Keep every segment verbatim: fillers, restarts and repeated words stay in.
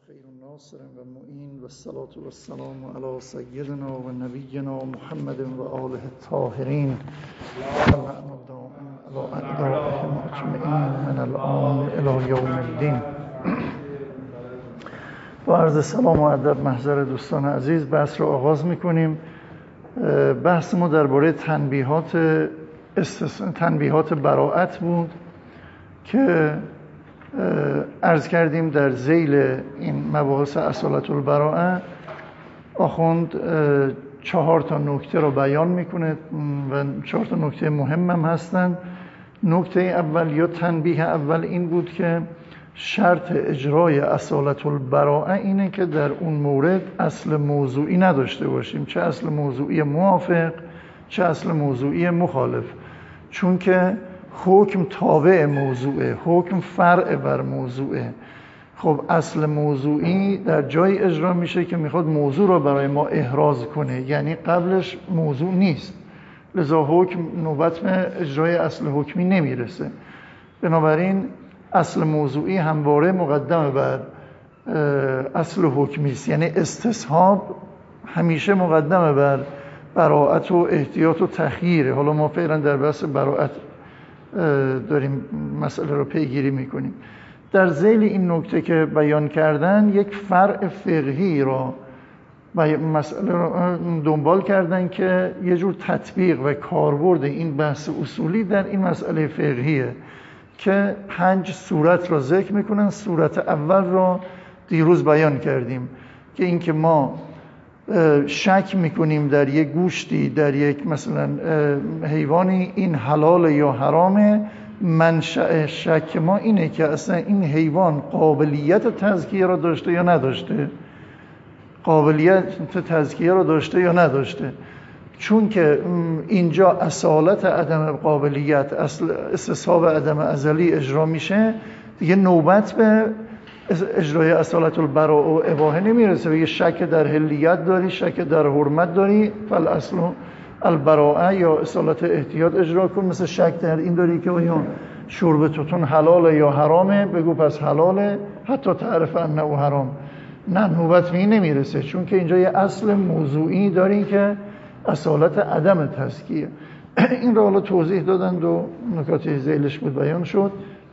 خیر ناصر و معین و الصلاة و السلام علی سیدنا و نبینا محمد و آله الطاهرین و لعن دائم علی اعدائهم اجمعین من الآن الی یوم الدین. با عرض سلام و ادب محضر دوستان عزیز بحث رو آغاز میکنیم. بحث ما درباره تنبیهات استث... تنبیهات براءت بود که عرض کردیم در ذیل این مباحث اصالت البراءه آخوند چهار تا نکته رو بیان میکنه و چهار تا نکته مهم هم هستن. نکته اول یا تنبیه اول این بود که شرط اجرای اصالت البراءه اینه که در اون مورد اصل موضوعی نداشته باشیم، چه اصل موضوعی موافق چه اصل موضوعی مخالف، چون که حکم تابع موضوعه، حکم فرع بر موضوعه. خب اصل موضوعی در جای اجرا میشه که میخواد موضوع رو برای ما احراز کنه، یعنی قبلش موضوع نیست، لذا حکم نوبت به اجرای اصل حکمی نمیرسه. بنابراین اصل موضوعی همواره مقدم بر اصل حکمی است، یعنی استصحاب همیشه مقدم بر براءت و احتیاط و تخییره. حالا ما فعلا در بحث براءت داریم مسئله رو پیگیری میکنیم. در ذیل این نکته که بیان کردن یک فرع فقهی را مسئله رو دنبال کردن که یه جور تطبیق و کاربرد این بحث اصولی در این مسئله فقهیه که پنج صورت را ذکر میکنن. صورت اول را دیروز بیان کردیم که این که ما شک میکنیم در یک گوشتی، در یک مثلا حیوانی، این حلال یا حرامه. منشأ شک ما اینه که اصلا این حیوان قابلیت تزکیه را داشته یا نداشته، قابلیت تزکیه را داشته یا نداشته. چون که اینجا اصالت عدم قابلیت، اصل استصحاب عدم ازلی اجرا میشه، دیگه نوبت به اجرای اصالت البراء و اباحه نمیرسه. بگه شک در حلیت داری، شک در حرمت داری، فالاصل البراءه یا اصالت احتیاط اجرا کن. مثل شک در این داری که آیا شرب توتون حلاله یا حرامه، بگو پس حلاله حتی تعرف انه حرام. نه، نوبت به این نمیرسه، چون که اینجا یه اصل موضوعی داری که اصالت عدم تزکیه. این را حالا توضیح دادند و نکات ذیلش بود بیان شد.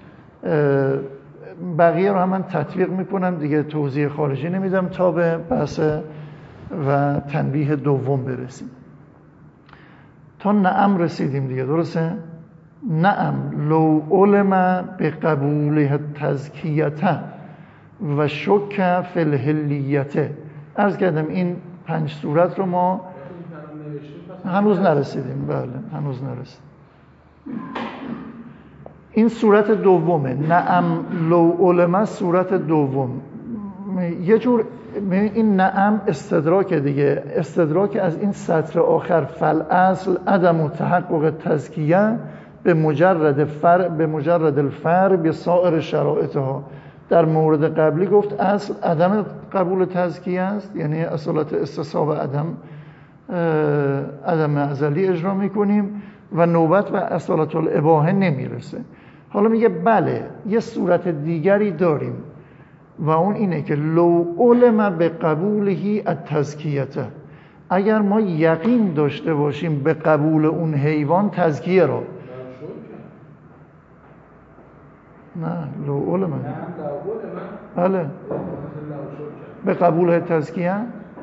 بقیه رو هم من تطبیق میکنم دیگه، توضیح خارجی نمیدم تا به بحث و تنبیه دوم برسیم. تا نعم رسیدیم دیگه، درسته؟ نعم لو علم به قبول تزکیته و شک فی الحلیته. عرض کردم این پنج صورت رو ما هنوز نرسیدیم. بله هنوز نرسیدیم. این صورت دومه، نعم لو علم، صورت دوم. یه جور این نعم استدراک دیگه، استدراک از این سطر آخر، فالاصل عدم و تحقق تزکیه به مجرد فرع به مجرد الفرع به سایر شرایطها. در مورد قبلی گفت اصل عدم قبول تزکیه است، یعنی اصالت استصحاب عدم عدم ازلی اجرا میکنیم و نوبت به اصالت الاباحه نمیرسه. حالا میگه بله یه صورت دیگری داریم و اون اینه که لو علم به قبولهی التزکیته، اگر ما یقین داشته باشیم به قبول اون حیوان تزکیه رو. نه لو علم، بله به قبول تزکیه،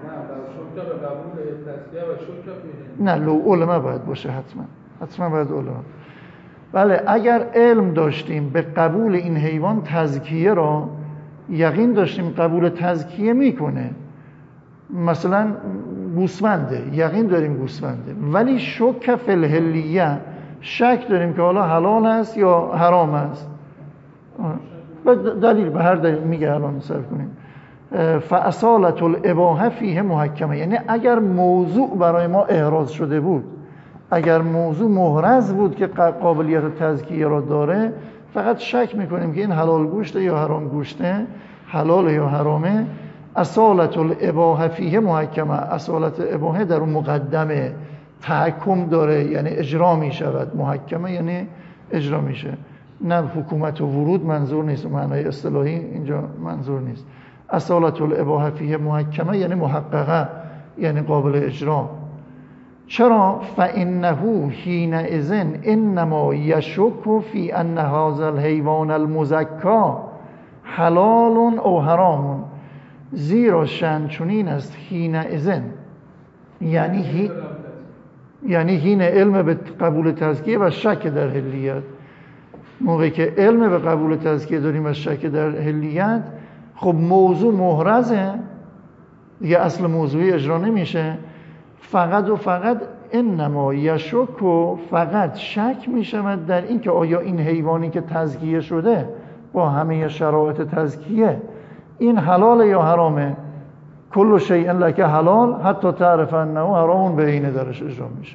نه لو علم باید باشه، حتما حتما باید علم. بله اگر علم داشتیم به قبول این حیوان تزکیه را، یقین داشتیم قبول تزکیه میکنه، مثلا گوسفنده، یقین داریم گوسفنده، ولی شک فی الحلیه، شک داریم که حالا حلال است یا حرام است، دلیل به هر دلیل میگه الان صرف کنیم. فاصالت الاباحه فیه محکمه، یعنی اگر موضوع برای ما احراز شده بود، اگر موضوع محرز بود که قابلیت تزکیه را داره، فقط شک میکنیم که این حلال گوشته یا حرام گوشته، حلال یا حرامه، اصالت الاباحه فیه محکمه، اصالت اباحه در اون مقدمه، تحکم داره، یعنی اجرا میشود. محکمه یعنی اجرا میشه، نه حکومت و ورود منظور نیست، معنای اصطلاحی اینجا منظور نیست. اصالت الاباحه فیه محکمه یعنی محققه، یعنی قابل اجرا. چرا؟ فانه حینئذ انما یشک فی ان هذا الحیوان المزکی حلال او حرام، زیرا شأن چنین است حینئذ، یعنی هی یعنی حین علم به قبول تزکیه و شک در حلیت. موقعی که علم به قبول تزکیه داریم و شک در حلیت، خب موضوع محرزه دیگه، اصل موضوعی اجرا نمیشه. فقط و فقط انما یشک و فقط شک میشود در این که آیا این حیوانی که تزکیه شده با همه شرایط تزکیه این حلال یا حرامه. کل شیء لک حلال حتی تعرف انه حرام به عینه درش اجرا میشه.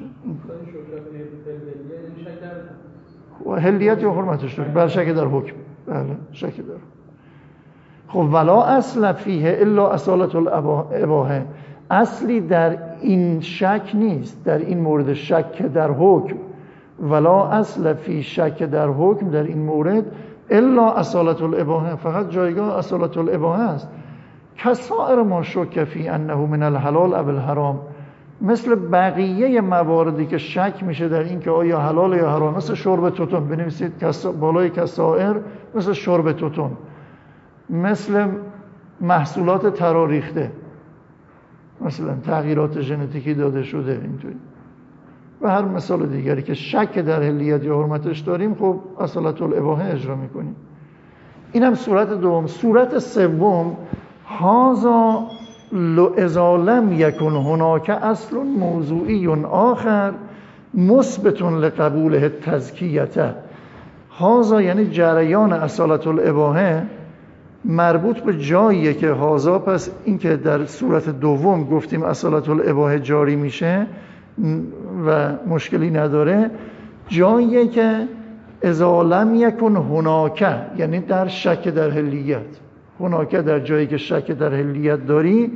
حلیت یا حرمتش داره، بله شک در حکم، بله شک در. خب ولا اصل فیه الا اصالت الاباحه، اصلی در این شک نیست، در این مورد شک در حکم. ولا اصل فی شک در حکم در این مورد الا اصالت الاباحه، فقط جایگاه اصالت الاباحه است. کسائر ما شک فی انه من الحلال او الحرام، مثل بقیه مواردی که شک میشه در این که آیا حلال یا حرام، مثل شرب توتون، بنویسید بالای کسائر، مثل شرب توتون، مثل محصولات تراریخته، مثلا تغییرات ژنتیکی داده شده اینطوری، و هر مثال دیگری که شک در حلیت یا حرمتش داریم، خب اصالت الاباحه اجرا میکنیم. اینم صورت دوم. صورت سوم، هذا اذا لم یکن هناک اصل موضوعی آخر مثبت لقبوله تزکیته. هذا یعنی جریان اصالت الاباحه مربوط به جاییه که هذا، پس این که در صورت دوم گفتیم اصالت الاباحه جاری میشه و مشکلی نداره، جاییه که اذا لم یکن هناک، یعنی در شک در حلیت. هناک در جایی که شک در حلیت داری،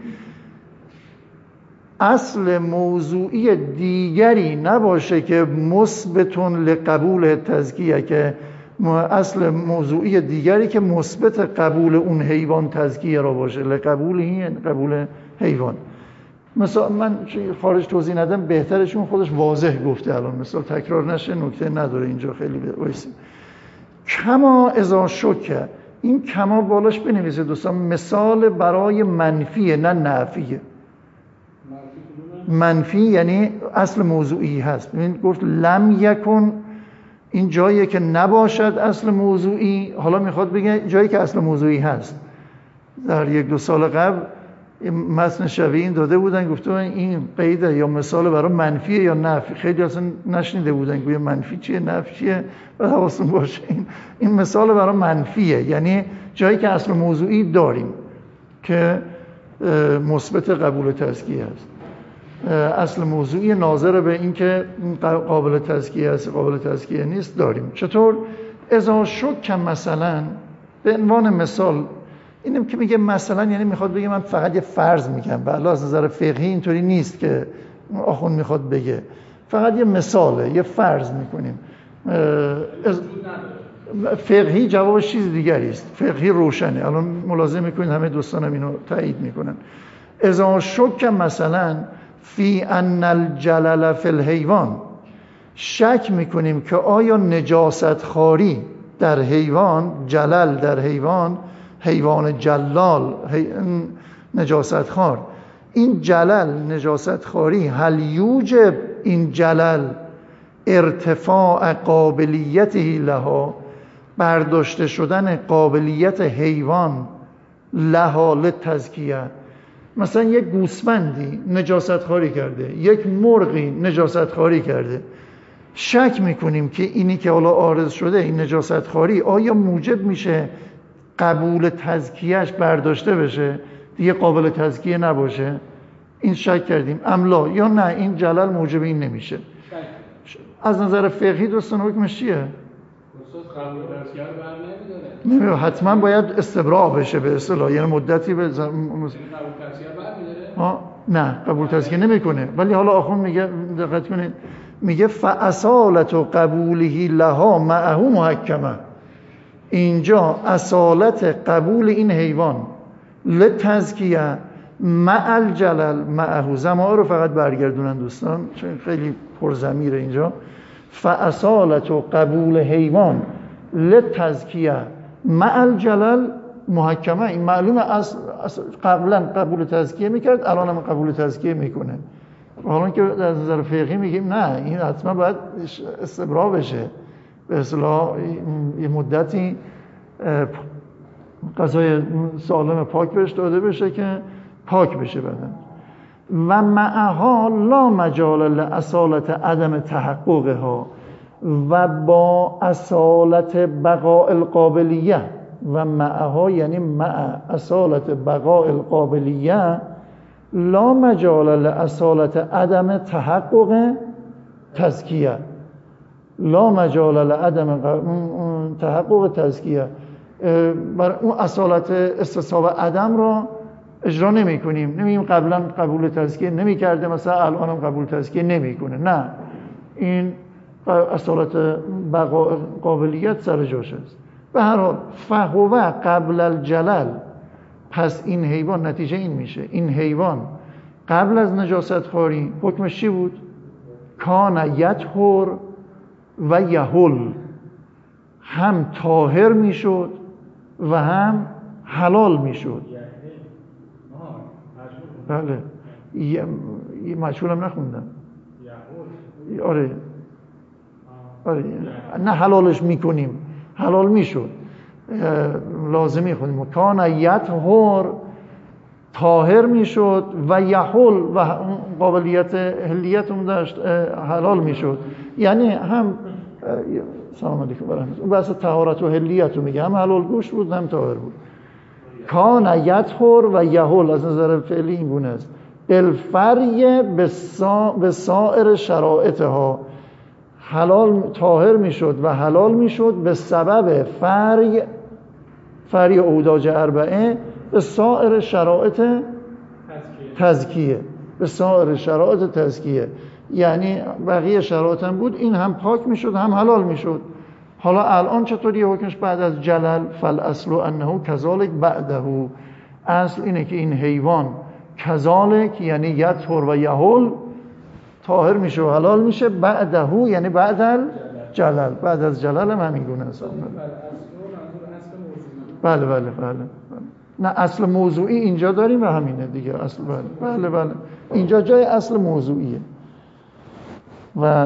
اصل موضوعی دیگری نباشه که مثبت لقبول تزکیه، که اصل موضوعی دیگری که مثبت قبول اون حیوان تزکیه را باشه، لقبول این قبول حیوان. مثلا من خارج توضیح ندم، بهترشون خودش واضح گفته الان، مثلا تکرار نشه، نکته نداره اینجا، خیلی بایستیم. کما اذا شک، این کما بالاش بنویسید دوستان، مثال برای منفیه نه نفیه. منفی یعنی اصل موضوعی هست. ببین گفت لم یکن، این جاییه که نباشد اصل موضوعی، حالا میخواد بگه جایی که اصل موضوعی هست. در یک دو سال قبل متن شبیه این داده بودن، گفته این قیده یا مثال برای منفیه یا نفی، خیلی اصلا نشنیده بودن گویا منفی چیه نفی چیه، و حواستون باشه این این مثال برای منفیه، یعنی جایی که اصل موضوعی داریم که مثبت قبول تزکیه است. اصل موضوعی ناظر به این که قابل تزکیه است قابل تزکیه نیست داریم. چطور؟ اذا شک مثلا، به عنوان مثال اینم که میگه مثلا، یعنی میخواد بگه من فقط یه فرض میگم، بله از نظر فقهی اینطوری نیست که آخوند میخواد بگه، فقط یه مثاله، یه فرض میکنیم. فقهی جوابش چیز دیگری است، فقهی روشنه. الان ملاحظه میکنید همه دوستانم اینو تایید میکنن. اذا شک مثلا فی ان الجلل فی الحیوان، شک میکنیم که آیا نجاست خواری در حیوان، جلل در حیوان، حیوان جلال حی... نجاست خوار، این جلل نجاست خواری، هل یوجب این جلل ارتفاع قابلیته لها، برداشته شدن قابلیت حیوان لها لتزکیه. مثلا یک گوسفندی نجاست خواری کرده، یک مرغی نجاست خواری کرده، شک میکنیم که اینی که حالا عارض شده این نجاست خواری آیا موجب میشه قبول تزکیهش برداشته بشه، دیگه قابل تزکیه نباشه، این شک کردیم. املا یا نه این جلل موجب این نمیشه. از نظر فقهی دوستان حکمش چیه؟ قبول تزکیه رو بر نمیداره، حتما باید استبراء بشه به اصطلاح، یعنی مدتی به زم... قبول تزکیه بر میداره؟ نه قبول تزکیه نمیکنه، ولی حالا آخوند میگه، دقت کنید، میگه فاصالت قبوله لها معه محکمه. اینجا اصالت قبول این حیوان لتزکیه مع الجلل معه، زمانه رو فقط برگردونن دوستان چون خیلی پرضمیره اینجا. فاصالت و قبول حیوان لتزکیه مع الجلل محکمه، این معلومه از قبلا قبول تزکیه میکرد الان هم قبول تزکیه میکنه. حالا که از نظر فقهی میگیم نه این حتما باید استبرا بشه، به اصطلاح یه مدتی غذای سالم پاک بهش داده بشه که پاک بشه بدن. و معها لا مجال لاصالت عدم تحققها، و با اصالت بقاء القابلیه، و معها یعنی مع اصالت بقاء القابلیه لا مجال لاصالت عدم تحقق تزکیه، لا مجال لعدم تحقق تزکیه، بر اون اصالت استصحاب عدم را اجرا نمی کنیم، نمیگیم قبلا قبول تزکیه نمی کرده مثلا الان هم قبول تزکیه نمی کنه، نه این اصالت بقا قابلیت سر جاش است. به هر حال فهو قبل الجلل، پس این حیوان نتیجه این میشه این حیوان قبل از نجاست خواری حکمش چی بود؟ کان یطهر و یحل، هم طاهر میشد و هم حلال میشد. بله یه مجهول هم نخوندم. آره آره نه حلالش میکنیم، حلال میشد، لازمی خونیم کان یطهر طاهر میشد و یحل و قابلیت حلیت اون داشت حلال میشد. یعنی هم سلام علیکم و رحمت، اون بحث طهارت و حلیت رو میگه، هم حلال گوشت بود هم طاهر بود. کان یطهر و یحل از نظر فعلی این گونه است. بالفرع به سایر شرایطها، حلال طاهر میشد و حلال میشد به سبب فرع فرع اوداج اربعه به سایر شرایط تزکیه، به سایر شرایط تزکیه، یعنی بقیه شرایط هم بود، این هم پاک میشد هم حلال میشد. حالا الان چطوری حکمش بعد از جلل؟ فالاصل انه کذالک بعده، اصل اینه که این حیوان کذالک یعنی یطهر و یحل طاهر میشه و حلال میشه، بعده یعنی بعد الجلل، بعد از جلل هم همین گونه است. بله بله بله نه اصل موضوعی اینجا داریم و همینه دیگه اصل. بله بله بله اینجا جای اصل موضوعیه و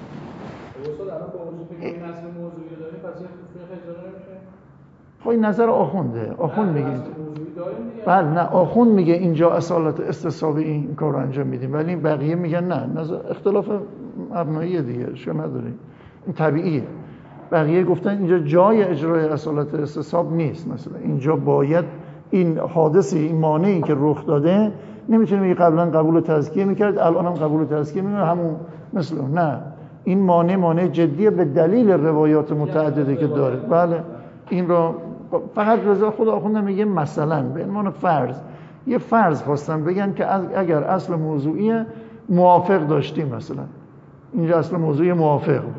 خب این نظر آخونده، آخوند میگه بله نه آخوند میگه اینجا اصالت استصحابی این کار رو انجام میدیم، ولی بقیه میگن نه، نظر اختلاف مبناییه دیگه شو نداریم، این طبیعیه. بقیه گفتن اینجا جای اجرای اصالت استصحاب نیست، مثلا اینجا باید این حادثه این مانعی که رخ داده نمیتونه میگه قبلا قبول تزکیه میکرد الان هم قبول تزکیه میکنه همون مثل نه، این مانع مانع جدیه به دلیل روایات متعددی که داره. بله این رو فقط رضا خدا آخونده میگه مثلا به عنوان فرض، یه فرض خواستن بگن که اگر اصل موضوعی موافق داشتیم، مثلا اینجا اصل موضوعی موافق بود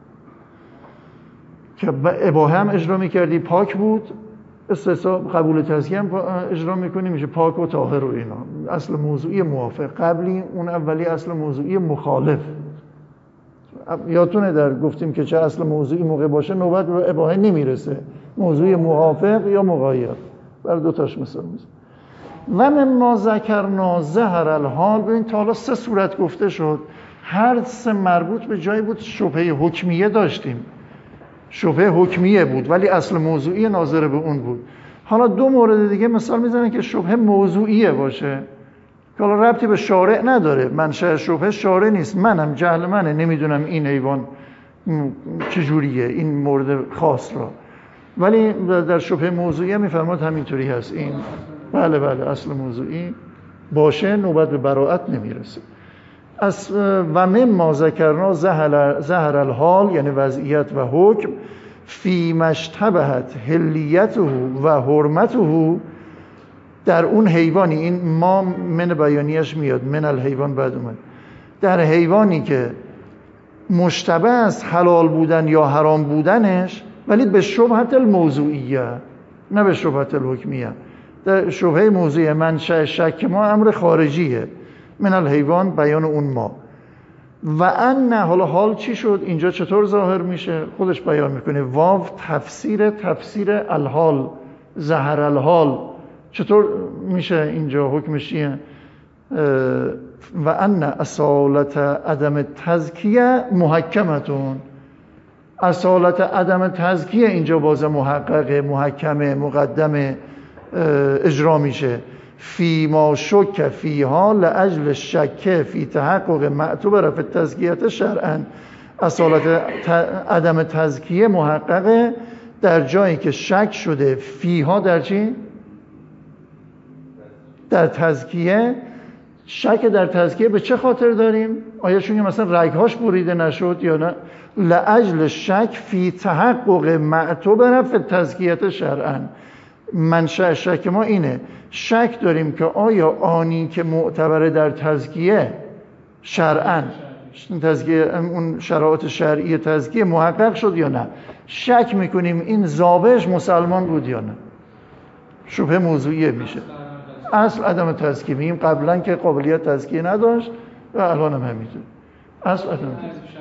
که اباحه هم اجرا میکردی پاک بود، استصحاب قبول تزکیه هم اجرا میکنی میشه پاک و طاهر و اینا، اصل موضوعی موافق. قبلی اون اولی اصل موضوعی مخالف. یادتونه در گفتیم که چه اصل موضوعی موقع باشه نوبت به اباحه نمیرسه، موضوع موافق یا مغایر، برای دو تاش مثال میزن. و من ما ذکرنا ظهر الحال، ببین تا حالا سه صورت گفته شد، هر سه مربوط به جایی بود شبهه حکمیه داشتیم، شبهه حکمیه بود ولی اصل موضوعی ناظر به اون بود. حالا دو مورد دیگه مثال میزنن که شبهه موضوعیه باشه که حالا ربطی به شارع نداره، منشأ شبهه شارع نیست، منم جهل منه نمیدونم این حیوان چجوریه این مورد خاص را، ولی در شبهه موضوعی میفرماد همینطوری هست این. بله بله اصل موضوعی باشه نوبت به براءت نمیرسه. از و من ما ذکرنا ظهر الحال یعنی وضعیت و حکم فی مشتبهت حلیته و حرمته، در اون حیوانی، این ما من بیانیش میاد، من الحیوان بعد اومد، در حیوانی که مشتبه است حلال بودن یا حرام بودنش ولی به شبهت الموضوعیه نه به شبهت الحکمیه، در شبهه موضوع منشأ شک ما امر خارجیه، من الحیوان بیان اون ما. و ان حالا حال چی شد اینجا چطور ظاهر میشه خودش بیان میکنه. واو تفسیر تفسیر الحال، ظهر الحال چطور میشه اینجا حکمش چیه؟ و ان اصالت عدم تزکیه محکمتون، اصالت عدم تزکیه اینجا باز محقق محکمه مقدم اجرا میشه. فی ما شک فیها لاجل شک فی تحقق معتبر فی تزکیت شرعا، اصالت عدم تزکیه محققه در جایی که شک شده فیها در چی؟ در تزکیه. شک در تزکیه به چه خاطر داریم؟ آیا چون مثلا رگهاش بریده نشد یا نه؟ لاجل شک فی تحقق معتبر فی تزکیت شرعا. منشأ شک ما اینه، شک داریم که آیا آنی که معتبر در تزکیه شرعا، تزکیه اون شرایط شرعی تزکیه محقق شد یا نه. شک میکنیم این ذابحش مسلمان بود یا نه. شبهه موضوعیه میشه. اصل عدم تزکیه میگیم قبلا که قابلیت تزکیه نداشت و الان هم همینطور. اصل عدم تزکیه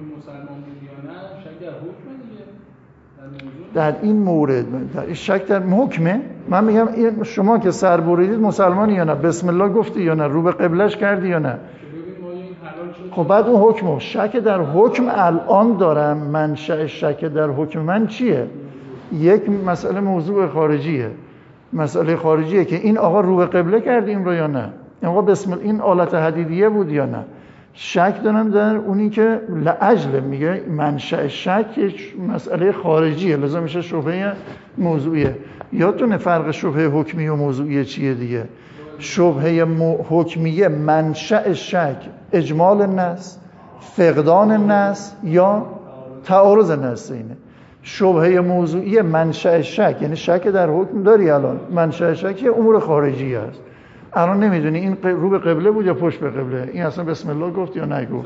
در این مورد، در شک در حکمه. من میگم شما که سر بریدید مسلمانی یا نه، بسم الله گفتی یا نه، رو به قبلش کردی یا نه. خب بعد اون حکمه، شک در حکم الان دارم. منشأ شک در حکم من چیه؟ یک مسئله موضوع خارجیه، مسئله خارجیه که این آقا رو به قبله کردیم رو یا نه، این آقا بسم الله این آلت حدیدیه بود یا نه. شک دارم در اونی که لاجل میگه منشأ شک یک مسئله خارجیه، لذا میشه شبهه موضوعیه. یادتونه فرق شبهه حکمی و موضوعیه چیه دیگه؟ شبهه حکمیه منشأ شک اجمال النص، فقدان النص یا تعارض النص. اینه شبهه موضوعیه منشأ شک، یعنی شک در حکم داری الان، منشأ شک امور خارجی است. الان نمیدونی این رو به قبله بود یا پشت به قبله، این اصلا بسم الله گفت یا نگفت.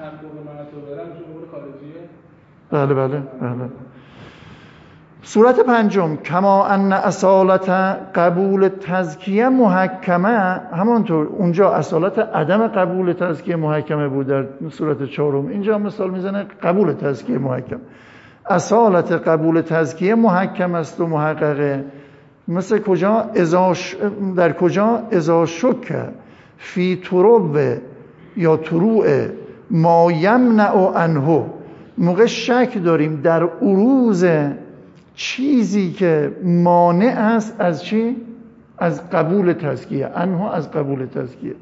بله بله بله. صورت پنجم، کما ان اصالت قبول تزکیه محکمه، همانطور اونجا اصالت عدم قبول تزکیه محکمه بود در صورت چهارم، اینجا مثال میزنه قبول تزکیه محکم. اصالت قبول تزکیه محکم است و محققه. مثل کجا؟ ازاش در کجا؟ اذا شک فی تروب یا تروع ما یمنع عنه، موقع شک داریم در عروض چیزی که مانع است از چی؟ از قبول تزکیه. عنه از قبول تزکیه.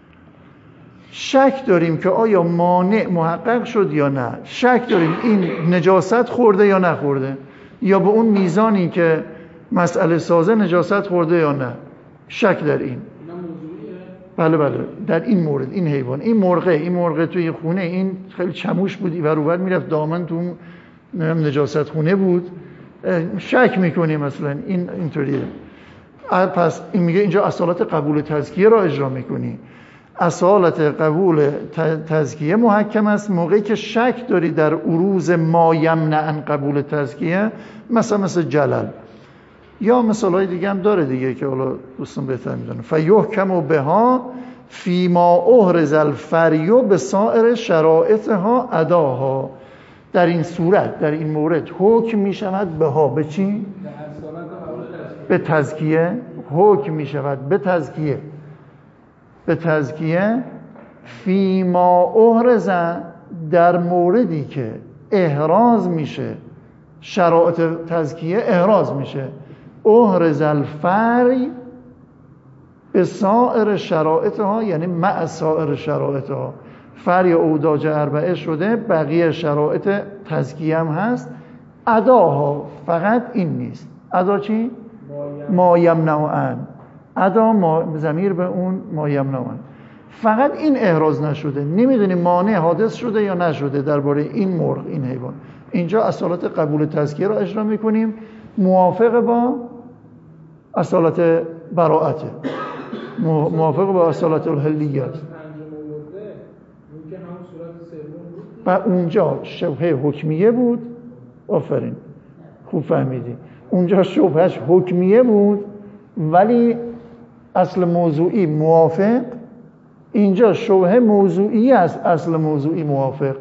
شک داریم که آیا مانع محقق شد یا نه. شک داریم این نجاست خورده یا نخورده، یا به اون میزانی که مسئله سازه نجاست خورده یا نه. شک در این. بله بله در این مورد، این حیوان، این مرغه، این مرغه توی خونه، این خیلی چموش بود و روبر میرفت دامن تو نجاست خونه بود، شک میکنیم مثلا این اینطوریه. پس این میگه اینجا اصالت قبول تزکیه را اجرا میکنی. اصالت قبول تزکیه محکم است موقعی که شک داری در عروض ما یمنع قبول تزکیه، مثلا مثل جلل، یا مثالای دیگه هم داره دیگه که حالا دوستان بهتر میدونن. فیحکم بها فی ما احرز الفریو به سایر شرائطها اداها. در این صورت، در این مورد حکم میشود بها به چی؟ به تزکیه. حکم میشود به تزکیه، به تزکیه فی ما احرز، در موردی که احراز میشه، شرایط تزکیه احراز میشه. احرز الفری به سایر شرایطها، یعنی مع سایر شرایطها. فری اوداج اربعه شده، بقیه شرایط تزکیه هم هست. اداها فقط این نیست. ادا چی؟ ما یمنعن. ادا ما ضمیر به اون ما یمنعن. فقط این احراز نشده، نمیدونیم مانع حادث شده یا نشده درباره این مرغ، این حیوان. اینجا اصالت قبول تزکیه را اجرا میکنیم موافق با اصالت براءته، موافق با اصالت الحلیه است. و اونجا شبهه حکمیه بود. آفرین خوب فهمیدی. اونجا شبهش حکمیه بود ولی اصل موضوعی موافق، اینجا شبهه موضوعی از اصل موضوعی موافق.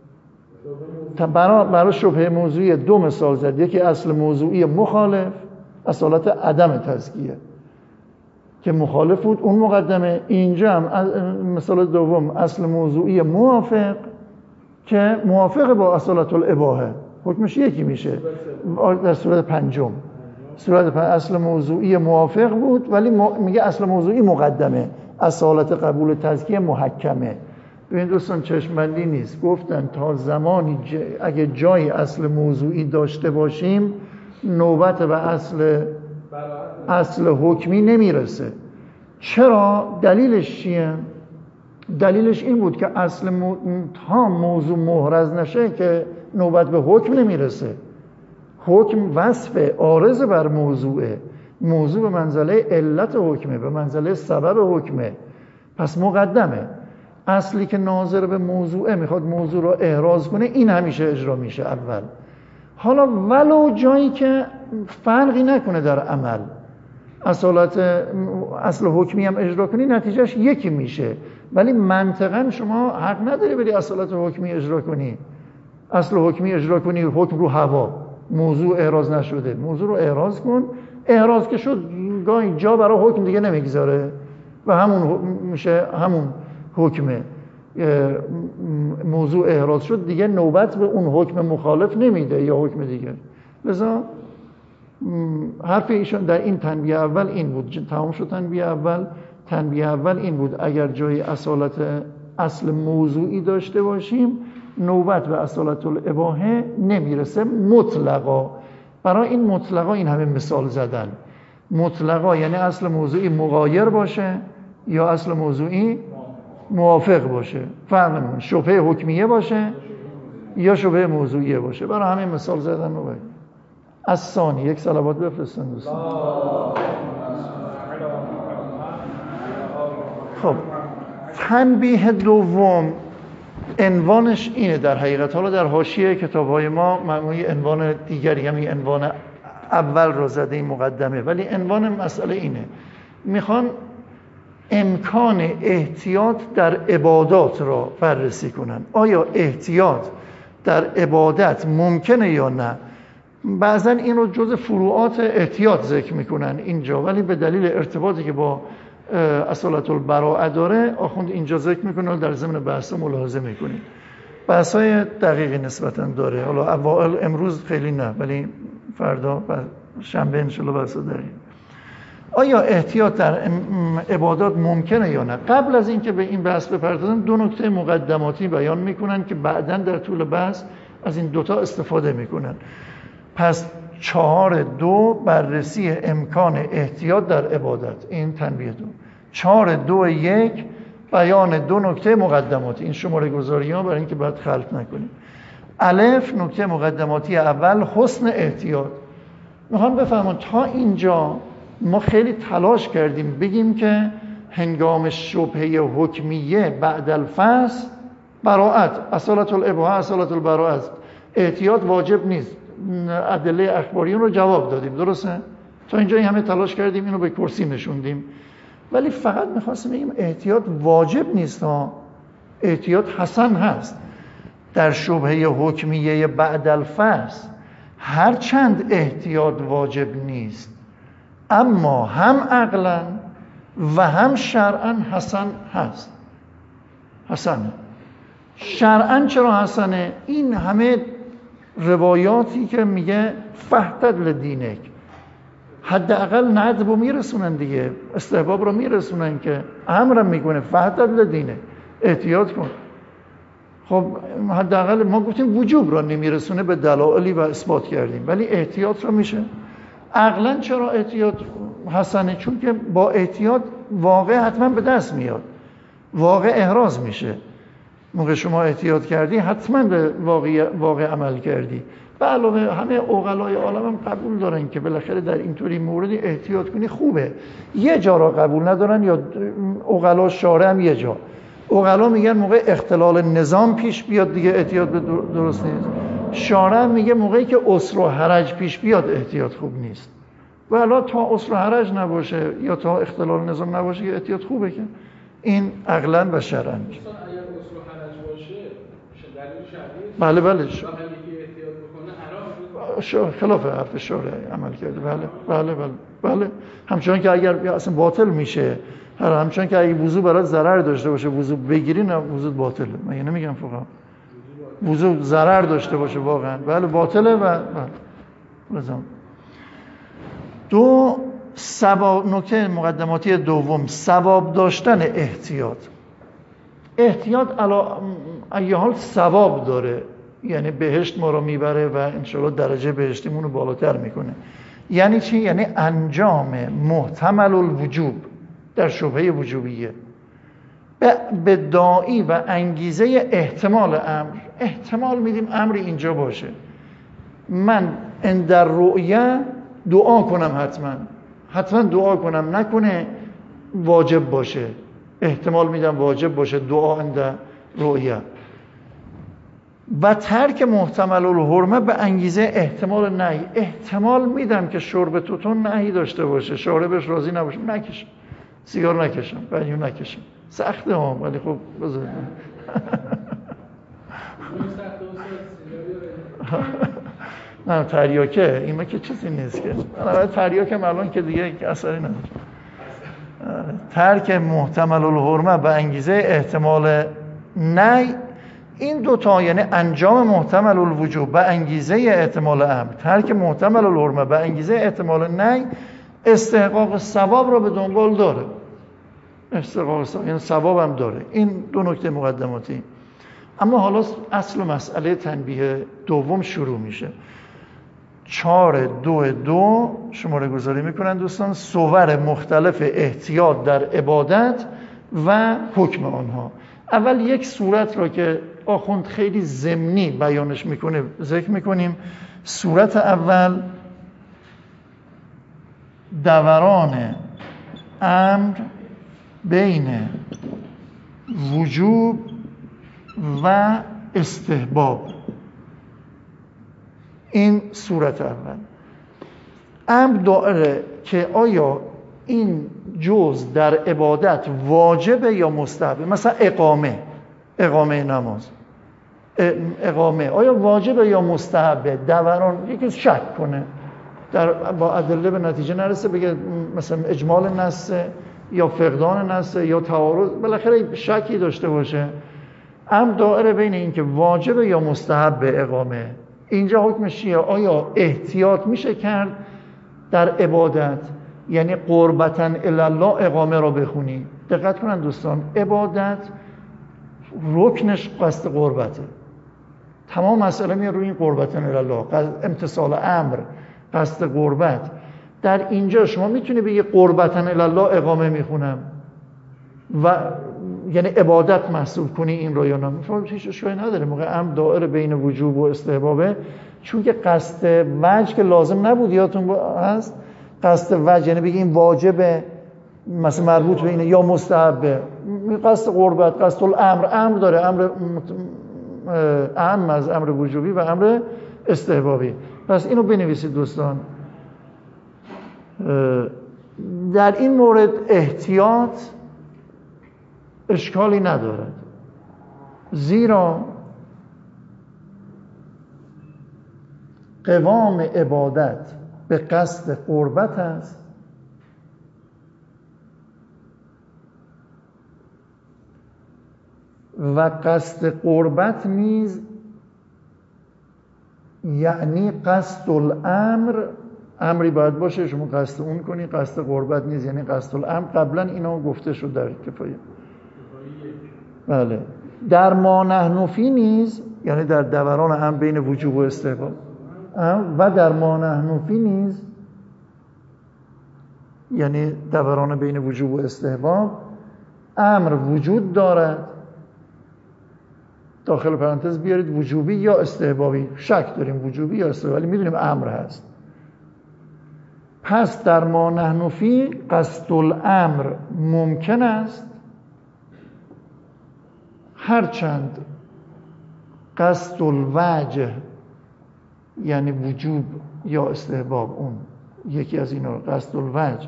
برای برای شبهه موضوعی دو مثال زد، یکی اصل موضوعی مخالف، اصالت عدم تزکیه که مخالف بود اون مقدمه. اینجا هم مثال دوم اصل موضوعی موافق که موافق با اصالت الاباحه، حکمش یکی میشه در صورت پنجم. صورت پنجم اصل موضوعی موافق بود ولی میگه اصل موضوعی مقدمه، اصالت قبول تزکیه محکمه. ببین دوستان چشمبندی نیست، گفتن تا زمانی ج... اگه جای اصل موضوعی داشته باشیم نوبت به اصل اصل حکمی نمیرسه. چرا؟ دلیلش چیه؟ دلیلش این بود که اصل مو... تا موضوع محرز نشه که نوبت به حکم نمیرسه. حکم وصف عارض بر موضوعه، موضوع به منزله علت حکمه، به منزله سبب حکمه، پس مقدمه. اصلی که ناظر به موضوعه میخواد موضوع رو احراز کنه، این همیشه اجرا میشه اول. حالا ولو جایی که فرقی نکنه در عمل، اصالت اصل حکمی هم اجرا کنی نتیجهش یکی میشه، ولی منطقاً شما حق نداری بری اصالت حکمی اجرا کنی. اصل حکمی اجرا کنی حکم رو هوا، موضوع احراز نشده، موضوع رو احراز کن. احراز که شد گاهی جا برای حکم دیگه نمیگذاره و همون میشه همون حکمه. موضوع احراز شد دیگه نوبت به اون حکم مخالف نمیده یا حکم دیگه. لذا حرف ایشان در این تنبیه اول این بود، تمام شد تنبیه اول. تنبیه اول این بود اگر جای اصالت اصل موضوعی داشته باشیم نوبت به اصالت الاباحه نمیرسه مطلقا. برای این مطلقا این همه مثال زدن. مطلقا یعنی اصل موضوعی مغایر باشه یا اصل موضوعی موافق باشه، فرق نمیکنه. شبهه حکمیه باشه یا شبهه موضوعیه باشه. برای همین مثال زدن رو بگیم. از ثانی یک صلوات بفرستن دوستان. خب تنبیه دوم عنوانش اینه در حقیقت. حالا در حاشیه کتاب‌های ما معمولی عنوان دیگری، همین عنوان اول رو زده این مقدمه، ولی عنوان مسئله اینه. میخوان امکان احتیاط در عبادات را بررسی کنن. آیا احتیاط در عبادت ممکنه یا نه؟ بعضا این رو جز فروعات احتیاط ذکر میکنن اینجا، ولی به دلیل ارتباطی که با اصالت البراءه داره آخوند اینجا ذکر میکنه و در ضمن بحث ملاحظه میکنیم. بحثای دقیقی نسبتا داره. حالا اوائل امروز خیلی نه، ولی فردا شنبه انشالله بحثا داریم. آیا احتیاط در عبادات ممکنه یا نه؟ قبل از اینکه به این بحث بپردازن دو نکته مقدماتی بیان میکنن که بعداً در طول بحث از این دوتا استفاده میکنن. پس چهار دو بررسی امکان احتیاط در عبادت، این تنبیه دو. چهار دو یک بیان دو نکته مقدماتی. این شماره گذاری ها برای اینکه بعد خلط نکنیم. الف نکته مقدماتی اول حسن احتیاط. میخوام بفهمم تا اینجا ما خیلی تلاش کردیم بگیم که هنگام شبهه حکمیه بعد الفصل براءت، اصالت الاباحه اصالت البراءه است، احتیاط واجب نیست. ادله اخباریون رو جواب دادیم، درسته؟ تا اینجا این همه تلاش کردیم، اینو به کرسی نشوندیم، ولی فقط میخواستیم بگیم احتیاط واجب نیست ها، احتیاط حسن هست. در شبهه حکمیه بعد الفصل هر چند احتیاط واجب نیست، اما هم عقلا و هم شرعا حسن هست. حسنه. شرعا چرا حسنه؟ این همه روایاتی که میگه فهتد لدینک، حداقل ندب رو میرسونن دیگه، استحباب رو میرسونن که امرم میکنه فهتد لدینک، احتیاط کن. خب حداقل ما گفتیم وجوب رو نمیرسونه، به دلایلی و اثبات کردیم، ولی احتیاط رو میشه. عقلا چرا احتیاط حسنه؟ چون که با احتیاط واقع حتما به دست میاد، واقع احراز میشه. موقع شما احتیاط کردی حتما به واقع, واقع عمل کردی. به علاوه همه عقلای عالم هم قبول دارن که بالاخره در اینطوری موردی احتیاط کنی خوبه. یه جا را قبول ندارن، یا عقلا شارع هم یه جا. عقلا میگن موقع اختلال نظام پیش بیاد دیگه احتیاط به درست نیست. شارع میگه موقعی که عسر و حرج پیش بیاد احتیاط خوب نیست. و حالا تا اصل و حرج نباشه یا تا اختلال نظام نباشه یه احتیاط خوبه که این عقلا و شرعا میشه. اگر اصل و حرج باشه دلیل شرعی بله بله احتیاط بکنه حرام شو خلاف حرف شورای عمل کرده. بله بله بله بله همچنان که اگر اصلا باطل میشه، هر همچنان که اگه وضو برات ضرر داشته باشه وضو بگیری نه وضو باطله. من یعنی نمیگم فقط وضو ضرر داشته باشه واقعا بله باطله. و بله دو ثواب، نکته مقدماتی دوم ثواب داشتن احتیاط. احتیاط علی ای حال ثواب داره، یعنی بهشت ما رو میبره و انشاءالله درجه بهشتیمون رو بالاتر میکنه. یعنی چی؟ یعنی انجام محتمل الوجوب در شبهه وجوبیه به داعی و انگیزه احتمال امر. احتمال میدیم امری اینجا باشه، من عند رؤیه دعا کنم، حتما حتما دعا کنم، نکنه واجب باشه، احتمال میدم واجب باشه دعا عند رؤیه. و ترک محتمل الحرمه به انگیزه احتمال نهی. احتمال میدم که شرب توتون نهی داشته باشه، شاربش راضی نباشه، نکشم سیگار، نکشم بنیو، نکشم. سخته هم ولی خب بذار نه تریاکه این ما که چیزی نیست که من تریاکم الان که دیگه اثری نداره. ترک محتمل الحرمه به انگیزه احتمال نهی، این دوتا یعنی انجام محتمل الوجوب به انگیزه احتمال امر، ترک محتمل الحرمه به انگیزه احتمال نهی استحقاق ثواب رو به دنبال داره. استحقاق ثواب یعنی ثواب هم داره. این دو نکته مقدماتی. اما حالا اصل مسئله تنبیه دوم شروع میشه. چهار دو دو شماره گذاری میکنن دوستان، صور مختلف احتیاط در عبادت و حکم آنها. اول یک صورت را که آخوند خیلی ضمنی بیانش میکنه ذکر میکنیم. صورت اول دوران امر بین وجوب و استحباب. این صورت اول. امر دائره که آیا این جز در عبادت واجبه یا مستحبه. مثلا اقامه اقامه نماز، اقامه آیا واجبه یا مستحبه. دوران یکی شک کنه در با ادله به نتیجه نرسه، بگه مثلا اجمال نص یا فقدان نص یا تعارض، بالاخره شکی داشته باشه. امر دائره بین این که واجبه یا مستحبه اقامه. اینجا حکمش چیه؟ آیا احتیاط میشه کرد در عبادت، یعنی قربتاً الله اقامه را بخونی. دقت کنن دوستان، عبادت رکنش قصد قربته. تمام مسئله میاد روی این قربتاً الله، امتثال امر، قصد قربت. در اینجا شما میتونی بگی قربتاً الله اقامه میخونم و یعنی عبادت محسوب کنی این رو یا نه. هیچ اشکالی نداره. موقع امر دائره بین وجوب و استحبابه، چون که قصد وجه که لازم نبود یادتون هست. قصد وجه یعنی بگی این واجبه مثلا مربوط به اینه یا مستحبه. قصد قربت، قصد الامر، امر داره، امر اهم از امر وجوبی و امر استحبابی. پس اینو بنویسید دوستان. در این مورد احتیاط اشکالی ندارد، زیرا قوام عبادت به قصد قربت است و قصد قربت نیز یعنی قصد الامر. امری باید باشه شما قصد اون کنی، قصد قربت نیز یعنی قصد الامر. قبلا اینا گفته شد در کفایه. بله. در ما نحن فی نیز یعنی در دوران هم بین وجوب و استحباب، و در ما نحن فی نیز یعنی دوران بین وجوب و استحباب امر وجود دارد. داخل پرانتز بیارید وجوبی یا استحبابی، شک داریم وجوبی یا استحبابی ولی میدونیم امر هست. پس در ما نحن فی قصد الامر ممکن است، هرچند قصد الوجه یعنی وجوب یا استحباب اون یکی از اینا قصد الوجه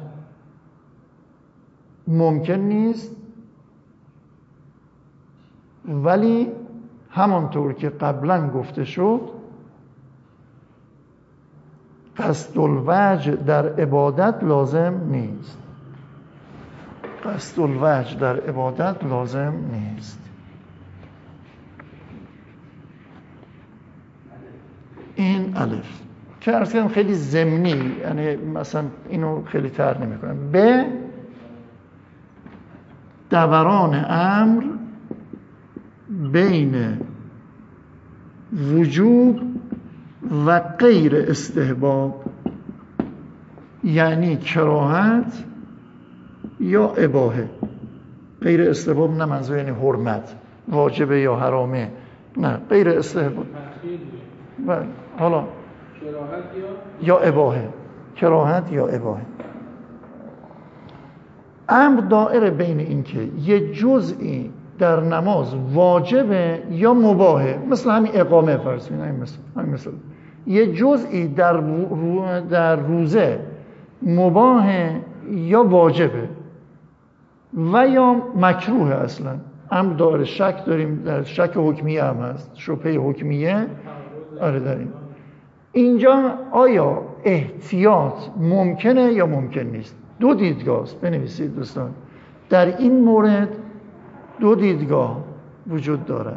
ممکن نیست، ولی همانطور که قبلا گفته شد قصد الوجه در عبادت لازم نیست. قصد الوجه در عبادت لازم نیست. این الف که عرض کردم خیلی ضمنی، یعنی مثلا اینو خیلی تر نمی کنم. به دوران امر بین وجوب و غیر استحباب، یعنی کراهت یا اباحه. غیر استحباب نه منظور یعنی حرمت، واجبه یا حرامه، نه غیر استحباب. و حالا یا اباحه، کراهت یا اباحه. امر دائره بین این که یه جزئی در نماز واجبه یا مباحه، مثل همین اقامه فرض کنید، همین مثل همین مثل یه جزئی در رو در روزه مباحه یا واجبه و یا مکروه. اصلا امر دائره شک داریم، در شک حکمیه هم هست، شبهه حکمیه آره داریم. اینجا آیا احتیاط ممکنه یا ممکن نیست؟ دو دیدگاه است. بنویسید دوستان، در این مورد دو دیدگاه وجود دارد.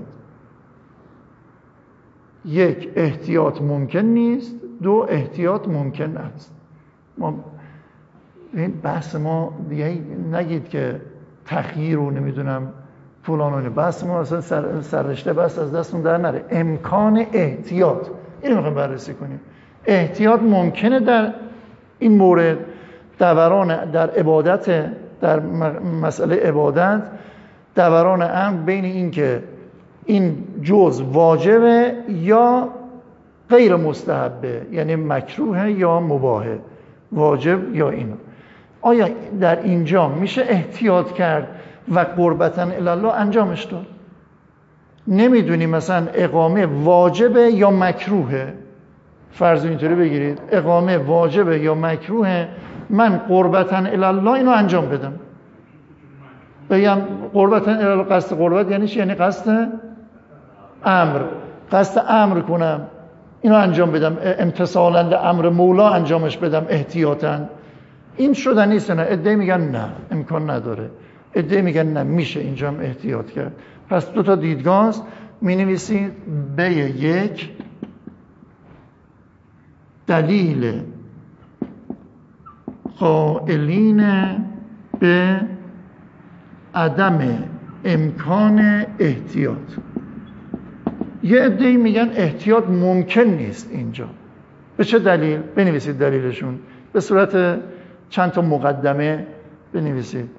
یک، احتیاط ممکن نیست، دو، احتیاط ممکن است. ما این بحث ما دیگه نگید که تخییر رو نمیدونم فلانونه، بحث ما اصلا سر سررشته بحث از دستون در نره. امکان احتیاط اینو میخوایم بررسی کنیم. احتیاط ممکنه در این مورد، دوران در عبادت، در مسئله عبادت دوران امر بین این که این جز واجبه یا غیر مستحبه، یعنی مکروه یا مباحه، واجب یا اینا. آیا در اینجا میشه احتیاط کرد و قربتاً الی الله انجامش داد؟ نمیدونی مثلا اقامه واجبه یا مکروهه، فرض اینطوری بگیرید اقامه واجبه یا مکروهه، من قربتاً الی الله اینو انجام بدم. بگم قربتاً الی الله، قصد قربت یعنی چی؟ یعنی قصد امر، قصد امر کنم اینو انجام بدم، امتثالاً امر مولا انجامش بدم احتیاطاً. این شدن نیست. نه، عده میگن نه امکان نداره، عده میگن نه میشه اینجا هم احتیاط کرد. پس دو تا دیدگاه است. می نویسید به یک دلیل قائلین به عدم امکان احتیاط. یه عده‌ای میگن احتیاط ممکن نیست اینجا. به چه دلیل؟ بنویسید دلیلشون به صورت چند تا مقدمه بنویسید.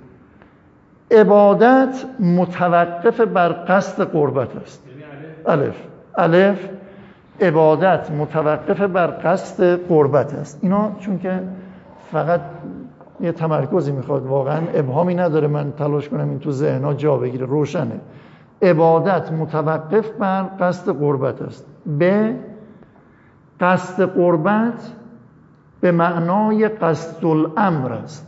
عبادت متوقف بر قصد قربت است. الف الف عبادت متوقف بر قصد قربت است. اینا چون که فقط یه تمرکزی میخواد، واقعا ابهامی نداره، من تلاش کنم این تو ذهن‌ها جا بگیره، روشنه. عبادت متوقف بر قصد قربت است. به قصد قربت به معنای قصد الامر است.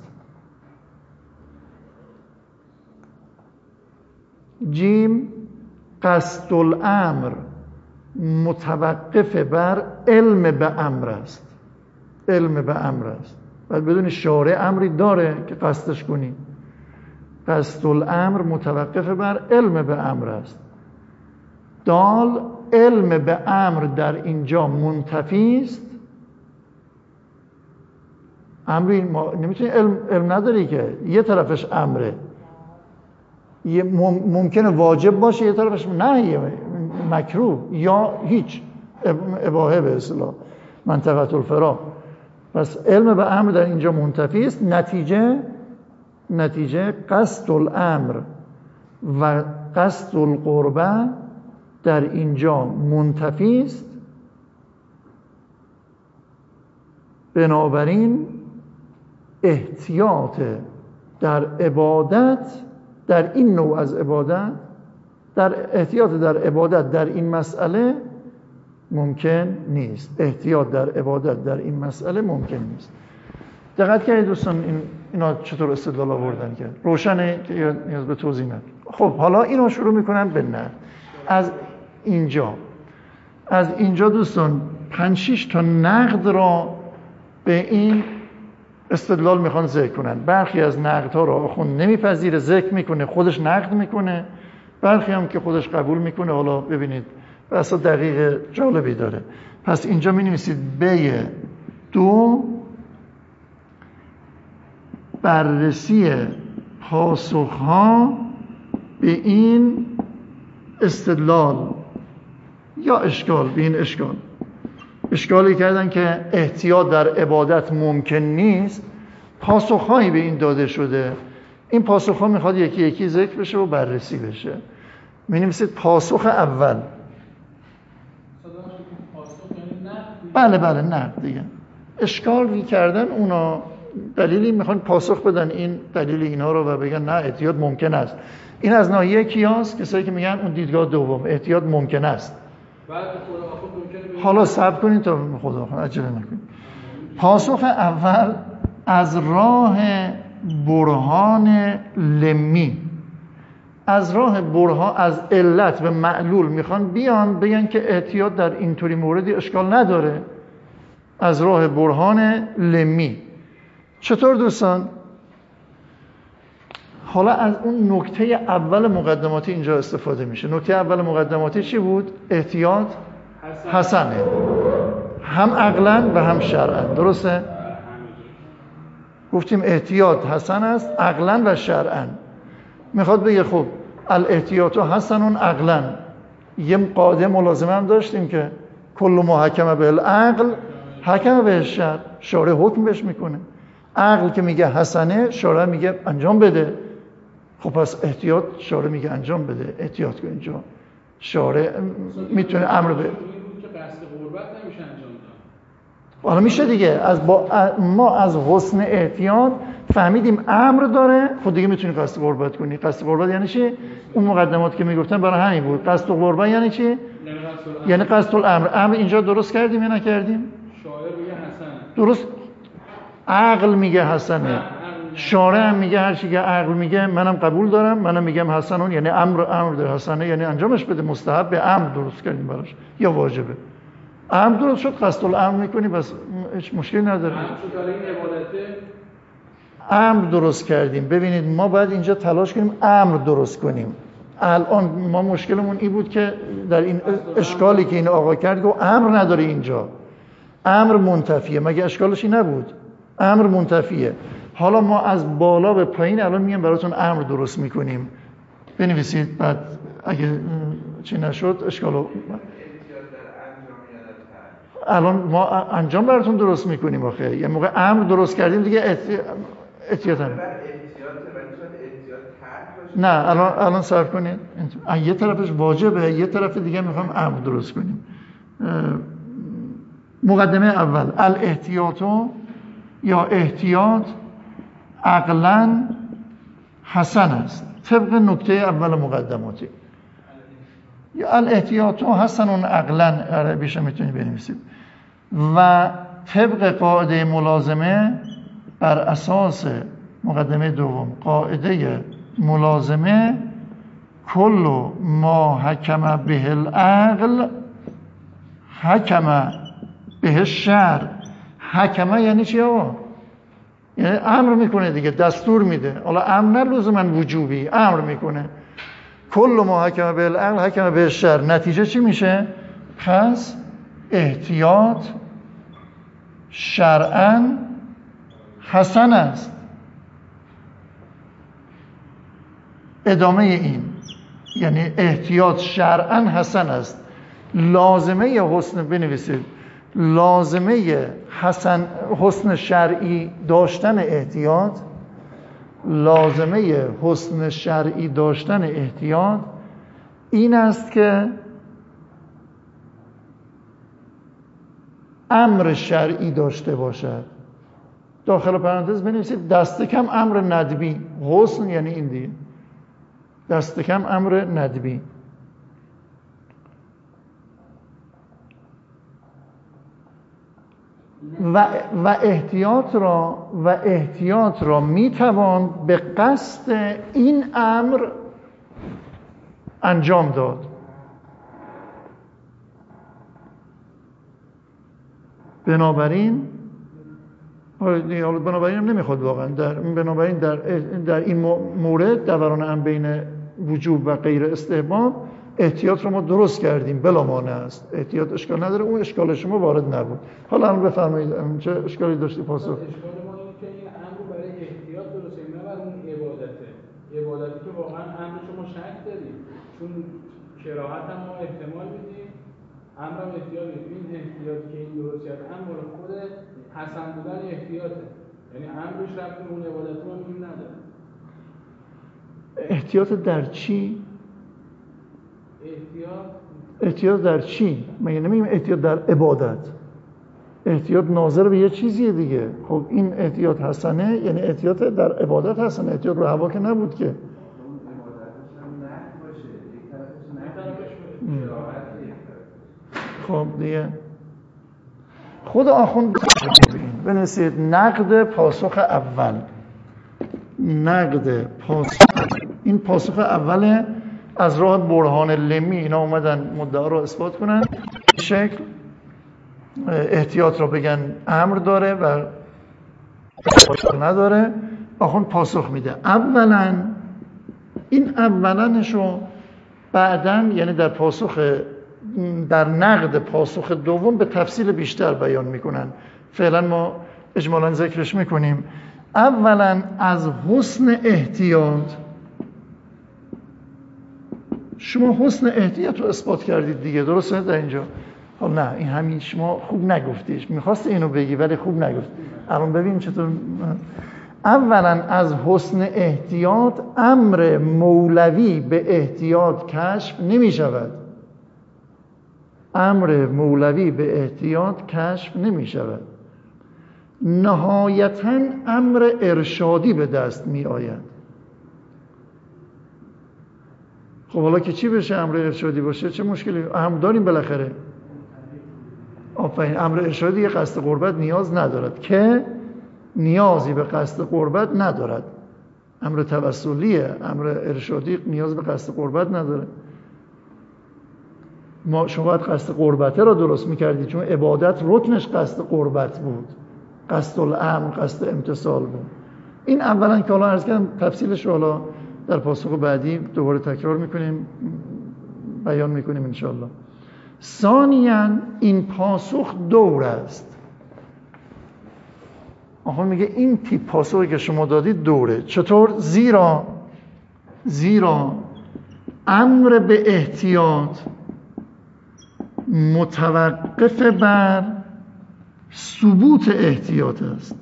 جیم قصد الامر متوقف بر علم به امر است. علم به امر است. باید بدون شارع امری داره که قصدش کنی. قصد الامر متوقف بر علم به امر است. دال علم به امر در اینجا منتفی است. امری ما نمیتونی علم, علم نداری که یه طرفش امره، یه ممکنه واجب باشه، یه طرفش نهیه، مکروه یا هیچ اباحه به اصطلاح منطقه الفراغ. پس علم به امر در اینجا منتفی است. نتیجه نتیجه قصد الامر و قصد القربه در اینجا منتفی است. بنابراین احتیاط در عبادت، در این نوع از عبادت، در احتیاط در عبادت در این مسئله ممکن نیست. احتیاط در عبادت در این مسئله ممکن نیست. دقت کردید دوستان این اینا چطور استدلال آوردن کرد؟ روشنه که نیاز به توضیح نداره. خب حالا اینا شروع میکنن به نقد. از اینجا از اینجا دوستان پنج شش تا نقد را به این استدلال میخوان ذکر کنن. برخی از نقدها را آخوند نمیپذیره، ذکر میکنه، خودش نقد میکنه. برخی هم که خودش قبول میکنه. حالا ببینید بحث دقیق جالبی داره. پس اینجا مینویسید بی دو بررسی پاسخها به این استدلال یا اشکال. به این اشکال اشکالی کردن که احتیاط در عبادت ممکن نیست. پاسخهایی به این داده شده. این پاسخها میخواد یکی یکی ذکر بشه و بررسی بشه. می‌نویسید پاسخ اول. بله بله نقد دیگه. اشکالی کردن اونا دلیلی میخوان پاسخ بدن این دلیل اینا رو و بگن نه احتیاط ممکن است. این از ناحیه کیاست؟ کسایی که میگن اون دیدگاه دوم احتیاط ممکن است. حالا صبر کنید تا خدا خدا عجله نکنید. پاسخ اول از راه برهان لمی، از راه برهان از علت و معلول میخوان بیان بگن که احتیاط در اینطوری موردی اشکال نداره. از راه برهان لمی. چطور دوستان؟ حالا از اون نکته اول مقدماتی اینجا استفاده میشه. نکته اول مقدماتی چی بود؟ احتیاط حسنه، هم عقلاً و هم شرعاً. درسته؟ گفتیم احتیاط حسن است عقلاً و شرعاً. میخواد بگه خب الاحتیاط حسن عقلاً. یه قاعده ملازمه هم داشتیم که کل ما حکم به العقل حکم به الشرع. شارع حکم بهش میکنه. عقل که میگه حسنه، شارع میگه انجام بده. خب پس احتیاط شارع میگه انجام بده، احتیاط کن. اینجا شارع میتونه امر به حالا میشه دیگه. از با ما از حسن احتیاط فهمیدیم امر داره. خود دیگه میتونی قصد قربت کنی. قصد قربت یعنی چی؟ اون مقدمات که میگفتن برای همین بود. قصد قربت یعنی چی؟ یعنی قصد الامر. امر اینجا درست کردیم یا نکردیم؟ شارع میگه حسن. درست. عقل میگه حسنه. شارع هم میگه هر چی که عقل میگه منم قبول دارم. منم میگم حسنون. یعنی امر امر در حسنه یعنی انجامش بده. مستحب به امر درست کردیم براش یا واجبه. امر درست شد قصد الامر میکنی بس هیچ مشکلی نداره. امر درست کردیم. ببینید ما باید اینجا تلاش کنیم امر درست کنیم. الان ما مشکلمون این بود که در این اشکالی که این آقا کرد گفت امر نداره اینجا. امر منتفیه. مگه اشکالش این نبود؟ امر منتفیه. حالا ما از بالا به پایین الان میگم براتون امر درست میکنیم. بنویسید بعد اگه چی نشد اشکالو الان ما انجام براتون درست میکنیم. آخه یه موقع امر درست کردیم دیگه احتیاط هم نه. الان الان صرف کنید. یه طرفش واجبه، یه طرف دیگه میخوام امر درست کنیم. مقدمه اول الاحتیاطو یا احتیاط عقلاً حسن است طبق نکته اول مقدماتی. یا الاحتیاطو حسن عقلاً عربیش میتونید بنویسید. و طبق قاعده ملازمه بر اساس مقدمه دوم قاعده ملازمه کل ما حکم به العقل حکم به الشرع. حکمه یعنی چی آقا؟ یعنی امر میکنه دیگه، دستور میده. حالا امر نه لزوما وجوبی، امر میکنه. کل ما حکم به العقل حکم به الشرع. نتیجه چی میشه؟ پس احتیاط شرعاً حسن است. ادامه این یعنی احتیاط شرعاً حسن است. لازمه حسن بنویسید. لازمه حسن حسن شرعی داشتن احتیاط، لازمه حسن شرعی داشتن احتیاط این است که امر شرعی داشته باشد. داخل پرانتز بنویسید دست کم امر ندبی. حسن یعنی این دیگه، دست کم امر ندبی. و, و احتیاط را و احتیاط را میتوان به قصد این امر انجام داد. بنابراین حالا بنابراین هم نمیخواد واقعا در بنابراین در در این مورد دوران هم بین وجوب و غیر استحباب احتیاط رو ما درست کردیم، بلا مانع است. احتیاط اشکال نداره، اون اشکال شما وارد نبود. حالا هم بفرمایید چه اشکالی داشتی پاسخ؟ اشکال ما اینه که این امر برای احتیاط درسته، نه برای اون عبادته. عبادتی که واقعا امر شما شک دارید، چون کراهت هم ما احتمال میدیم، امر هم احتیاط میدیم. این احتیاط که این درست کرده امر خود حسن بودن احتیاطه، یعنی امرش رفت به اون عبادت رو این نداره. احتیاط در چی؟ احتیاط احتیاط در چی؟ مگه نمیگیم احتیاط در عبادت؟ احتیاط ناظر به یه چیزیه دیگه. خب این احتیاط حسنه، یعنی احتیاط در عبادت حسنه. احتیاط رو هوا که نبود که. خب دیگه خود آخوند بنویسید نقد پاسخ اول. نقد پاسخ، این پاسخ اوله از راه برهان لمی اینا اومدن مدعا رو اثبات کنن. این شکل احتیاط رو بگن امر داره و نداره. آخوند پاسخ میده. اولا این اولنشو بعدن، یعنی در پاسخ در نقد پاسخ دوم به تفصیل بیشتر بیان میکنن. فعلا ما اجمالا ذکرش میکنیم. اولا از حسن احتیاط، شما حسن احتیاط رو اثبات کردید دیگه، درسته در اینجا؟ حالا نه این همین شما خوب نگفتیش، میخواست اینو بگی ولی خوب نگفت. الان ببین چطور. اولا از حسن احتیاط امر مولوی به احتیاط کشف نمی شود. امر مولوی به احتیاط کشف نمی شود. نهایتاً امر ارشادی به دست می آید. خب حالا که چی بشه امر ارشادی باشه چه مشکلی؟ امر داریم بالاخره. آفرین. امر ارشادی قصد قربت نیاز ندارد که نیازی به قصد قربت ندارد. امر توسلیه، امر ارشادی نیاز به قصد قربت نداره. ما شما باید قصد قربته را درست میکردید، چون عبادت رکنش قصد قربت بود، قصد الامر، قصد امتثال بود. این اولا که حالا عرض کردم تفصیلش رو حالا در پاسخ بعدی دوباره تکرار میکنیم، بیان میکنیم انشاءالله. ثانیاً این پاسخ دور است. آخه میگه این تیپ پاسخی که شما دادید دوره. چطور؟ زیرا زیرا امر به احتیاط متوقف بر ثبوت احتیاط است.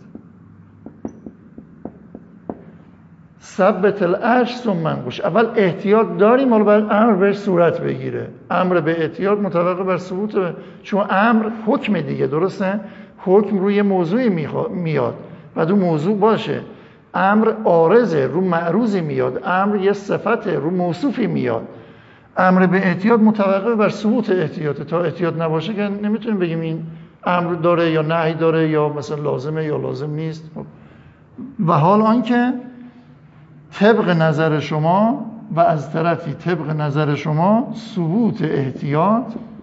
ثبت العرش ثم منقوش. اول احتیاط داریم، حالا باید امر بهش صورت بگیره. امر به احتیاط متوقف بر ثبوت، چون امر حکم دیگه، درسته؟ حکم روی موضوعی میاد بعد اون موضوع باشه. امر عارضه، رو معروضی میاد. امر یه صفته، رو موصوفی میاد. امر به احتیاط متوقف بر ثبوت احتیاطه. تا احتیاط نباشه که نمیتونیم بگیم این امر داره یا نهی داره یا مثلا لازمه یا لازم نیست. و حال آنکه طبق نظر شما و از طرفی طبق نظر شما ثبوت احتیاط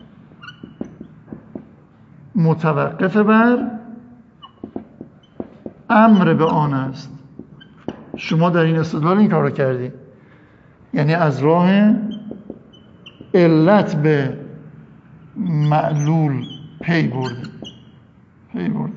متوقف بر امر به آن است. شما در این استدلال این کار رو کردی، یعنی از راه علت به معلول پی برد. پی برد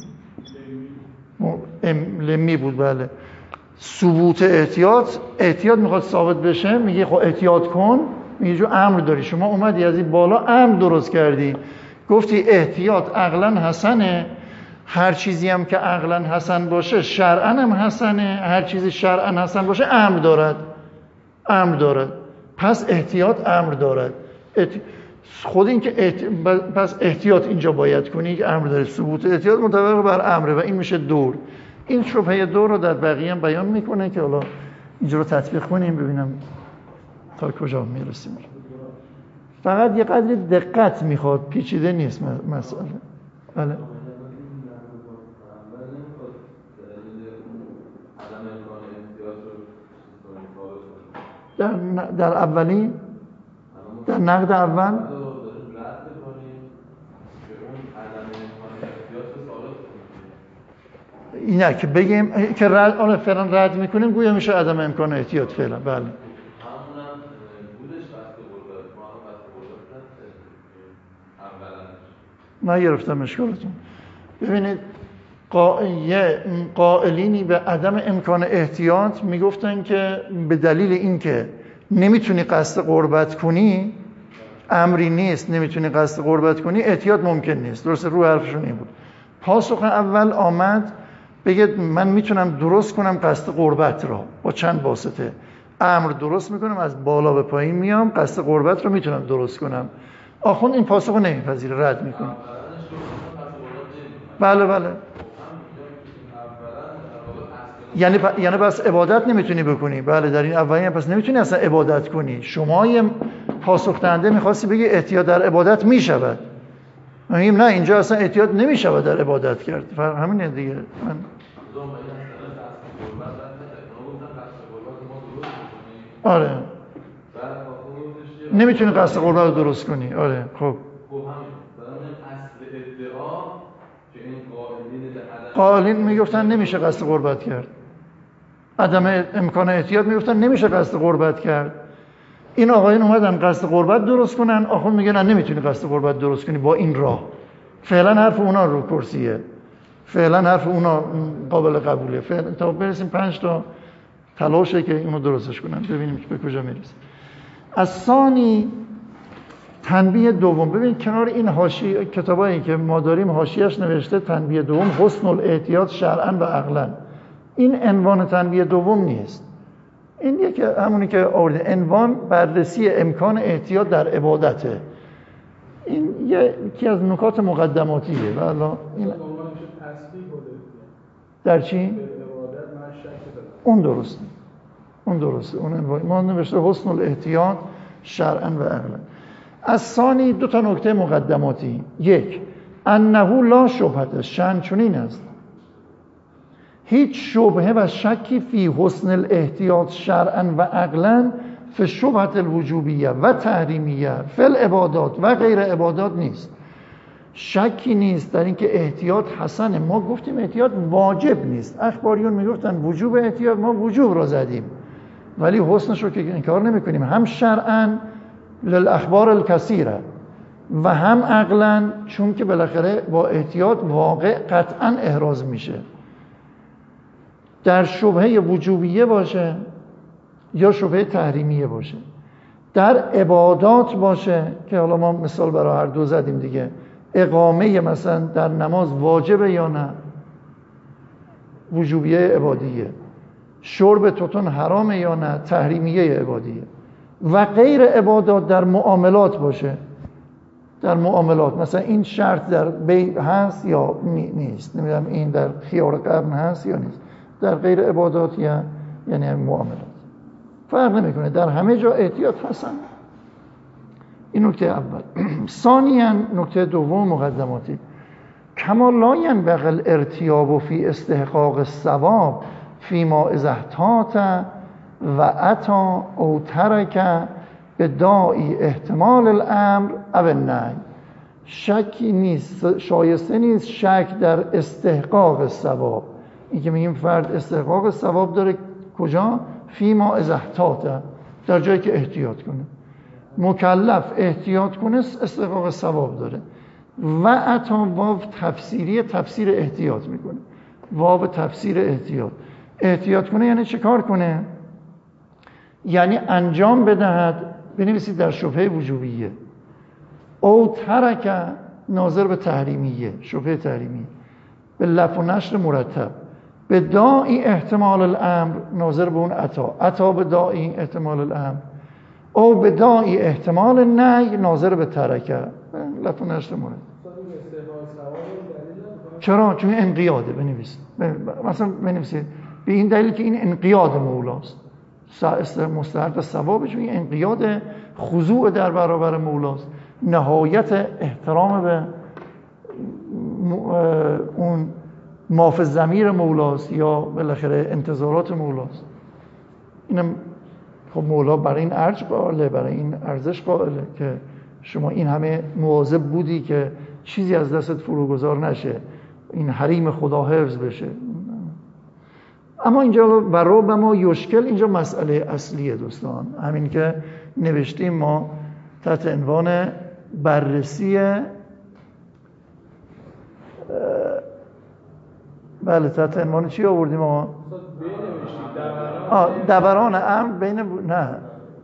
لمی بود. بله. ثبوت احتیاط، احتیاط میخواد ثابت بشه، میگه خب احتیاط کن، میگه جو امر داری. شما اومدی از این بالا امر درست کردی، گفتی احتیاط عقلا حسنه، هر چیزی هم که عقلا حسن باشه شرعا هم حسنه، هر چیزی شرعا حسن باشه امر دارد. امر دارد، پس احتیاط امر دارد. خود این که احت... پس احتیاط اینجا باید کنی که امر داره. ثبوت احتیاط متوقف بر امره و این میشه دور. این شبهه دور رو در بقیه هم بیان میکنه که حالا اینجا رو تطبیق کنیم ببینم تا کجا میرسیم. فقط یه قدری دقت میخواد، پیچیده نیست مسئله. بله. در در اولی در نقد اول اینه که بگیم که رد آن فعلا رد میکنیم گویا میشه عدم امکان احتیاط فعلا. بله نگرفتم اشکالتون. ببینید قائلینی به عدم امکان احتیاط میگفتن که به دلیل اینکه نمیتونی قصد قربت کنی، امری نیست نمیتونی قصد قربت کنی، احتیاط ممکن نیست. درسته؟ رو حرفشون این بود. پاسخ اول آمد بگه من میتونم درست کنم قصد قربت را با چند واسطه. امر درست میکنم، از بالا به پایین میام، قصد قربت رو میتونم درست کنم. آخوند این پاسخ رو نمیپذیره، رد میکنه. بله بله یعنی پ... یعنی بس عبادت نمیتونی بکنی. بله در این اولی پس نمیتونی اصلا عبادت کنی. شما یه پاسخ دهنده میخواستی بگی احتیاط در عبادت میشود، میگیم نه اینجا اصلا احتیاط نمیشود در عبادت کرد. فرق همینه دیگه. من آره نمیتونی قصد قربت رو درست کنی. آره خب قائلین میگفتن نمیشه قصد قربت کرد، عدم امکان احتیاط میگفتن نمیشه قصد قربت کرد. این آقایون اومدن قصد قربت درست کنن، آخوند میگن نه نمیتونی قصد قربت درست کنی با این راه. فعلا حرف اونا رو کرسیه، فعلا حرف اونا قابل قبوله. فعلا تا برسیم پنج تا تلاشه که اینو درستش کنن ببینیم که به کجا میرسیم. از ثانی تنبیه دوم. ببین کنار این حاشیه کتابایی که ما داریم حاشیه‌اش نوشته تنبیه دوم حسن الاحتیاط شرعاً و عقلاً. این عنوان تنبیه دوم نیست، این یکی همونی که آورده عنوان بررسی امکان احتیاط در عبادته. این یکی از نکات مقدماتیه. والا این در چی؟ اون درسته، اون درسته. اون عنوان ما نوشته حسن الاحتیاط شرعاً و عقلاً. از ثانی دو تا نکته مقدماتی. یک، انه لا شبهه، شأن چنین است هیچ شبهه و شکی فی حسن الاحتیاط شرعاً و عقلاً فی شبهه الوجوبیه و تحریمیه فی العبادات و غیر عبادات نیست. شکی نیست در اینکه احتیاط حسنه. ما گفتیم احتیاط واجب نیست. اخباریون میگفتن وجوب احتیاط، ما وجوب را زدیم ولی حسنش رو که انکار نمی کنیم. هم شرعاً للاخبار الکثیره و هم عقلاً چون که بالاخره با احتیاط واقع قطعاً احراز میشه. در شبهه وجوبیه باشه یا شبهه تحریمیه باشه، در عبادات باشه که حالا ما مثال برای هر دو زدیم دیگه. اقامه مثلا در نماز واجبه یا نه، وجوبیه عبادیه. شرب توتون حرامه یا نه، تحریمیه عبادیه. و غیر عبادات در معاملات باشه، در معاملات مثلا این شرط در بیع هست یا نیست، نمیدونم این در خیار قرن هست یا نیست. در غیر عبادات یا یعنی همین معاملات فرق نمیکنه، در همه جا احتیاط حسن. این نکته اول. ثانیاً نکته دوم مقدماتی، کما لا ينبغي الارتیاب فی استحقاق الثواب فیما اذا احتاط و عطا او ترک به داعی احتمال الامر او النهی. شکی نیست، شایسته نیست شک در استحقاق ثواب. این که میگیم فرد استحقاق ثواب داره کجا؟ فیما اذا احتاط، در جایی که احتیاط کنه. مکلف احتیاط کنه استحقاق ثواب داره. و عطا واو تفسیری تفسیر احتیاط میکنه. واو تفسیر احتیاط. احتیاط کنه یعنی چه کار کنه؟ یعنی انجام بدهد. بنویسید در شبهه وجوبیه. او ترک ناظر به تحریمیه، شبهه تحریمیه به لف و نشر مرتب. به داعی احتمال الامر ناظر به اون عطا، عطا به داعی احتمال الامر. او به داعی احتمال نهی ناظر به ترکه، لف و نشر مرتب. چرا؟ چون انقیاده. بنویسید مثلا بنویسید به این دلیل که این انقیاد مولاست، مستحق ثواب، چون این انقیاد خضوع در برابر مولاست، نهایت احترام به اون مافز ضمیر مولاست یا بالاخره انتظارات مولاست. اینم خب مولا برای این ارج قائله، برای این ارزش قائله که شما این همه مواظب بودی که چیزی از دستت فروگذار نشه، این حریم خدا حفظ بشه. اما اینجا و رب ما یشکل، اینجا مسئله اصلیه دوستان، همین که نوشتیم ما تحت عنوان بررسی بله تحت عنوان چی آوردیم ما؟ آه دوران امر بین ب... نه نه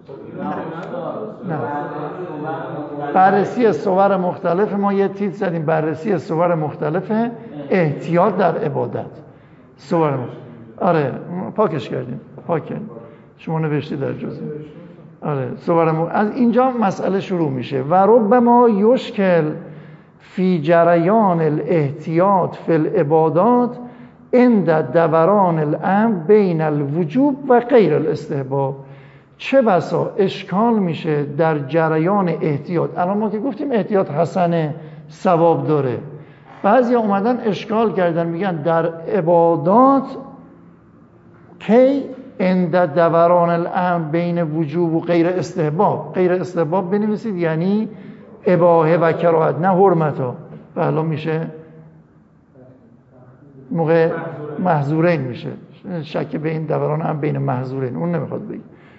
بررسی صور مختلف، ما یه تیتر زدیم بررسی صور مختلف احتیاط در عبادت. صور مختلف. آره پاکش کردیم، پاک کردیم، شما نوشتی در جزء. آره صور م... از اینجا مسئله شروع میشه. و ربما یشکل فی جریان الاحتیاط فی العبادات عند دوران الامر بین الوجوب و غیر الاستحباب. چه بسا اشکال میشه در جریان احتیاط. الان ما که گفتیم احتیاط حسنه، ثواب داره، بعضی اومدن اشکال کردن میگن در عبادات کی عند دوران الامر بین وجوب و غیر استحباب. غیر استحباب بنویسید یعنی اباحه و کراهت، نه حرمت ها. بله میشه موقع محظورین میشه، شک به این دوران هم بین محظورین، اون نمیخواد بگی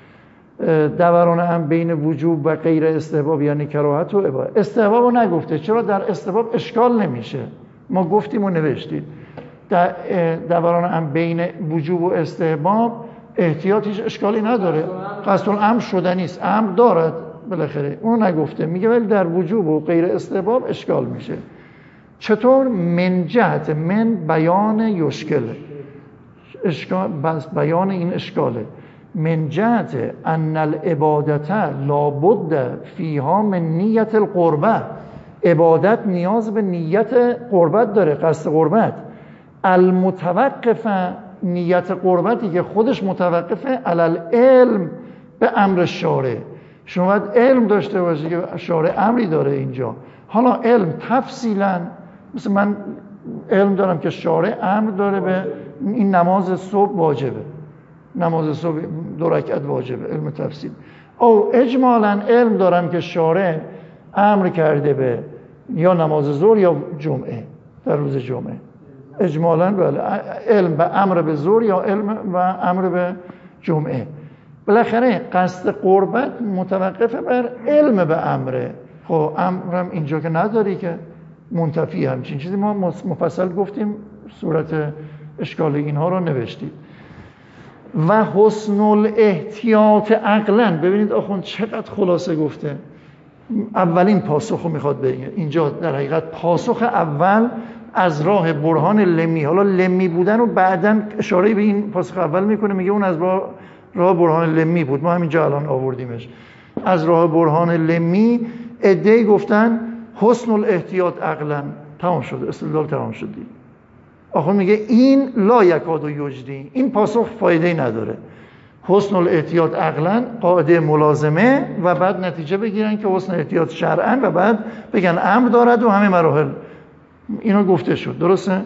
دوران هم بین وجوب و غیر استحباب یعنی کراهت و اباحه. استحباب رو نگفته، چرا در استحباب اشکال نمیشه، ما گفتیم و نوشتید در دوران هم بین وجوب و استحباب احتیاط هیچ اشکالی نداره، قصد الامر شدنی است، امر دارد بالاخره، اون نگفته، میگه ولی در وجوب و غیر استحباب اشکال میشه. چطور؟ من جهت من بیان یشکل، اشکال بس بیان این اشکاله. من جهت ان العبادت لابد فیها من نیت القربه، عبادت نیاز به نیت قربت داره، قصد قربت. المتوقف، نیت قربتی که خودش متوقفه علی العلم به امر شارع. شما باید علم داشته باشی که شارع امری داره اینجا. حالا علم تفصیلا، مثل من علم دارم که شارع امر داره به این نماز صبح واجبه، نماز صبح دو رکعت واجبه، علم تفصیل. او اجمالا علم دارم که شارع امر کرده به یا نماز ظهر یا جمعه، در روز جمعه اجمالا بله، علم به امر به ظهر یا علم و امر به جمعه. بالاخره قصد قربت متوقف بر علم به امره. خب امرم اینجا که نداری که منتفی همچین چیزی، ما مفصل گفتیم، صورت اشکال اینها رو نوشتید. و حسن الاحتیاط عقلا، ببینید آخوند چقدر خلاصه گفته. اولین پاسخ رو میخواد بگه اینجا، در حقیقت پاسخ اول از راه برهان لمی. حالا لمی بودن رو بعداً اشاره به این پاسخ اول میکنه، میگه اون از راه راه برهان لمی بود، ما همینجا الان آوردیمش. از راه برهان لمی عده‌ای گفتن حسن الاحتیاط عقلا، تمام شده، استدلال تمام شد. آخوند میگه این لا یکاد و یجدی، این پاسخ فایده نداره. حسن الاحتیاط عقلا قاعده ملازمه و بعد نتیجه بگیرن که حسن الاحتیاط شرعا و بعد بگن امر دارد و همه مراحل. اینو گفته شد، درسته؟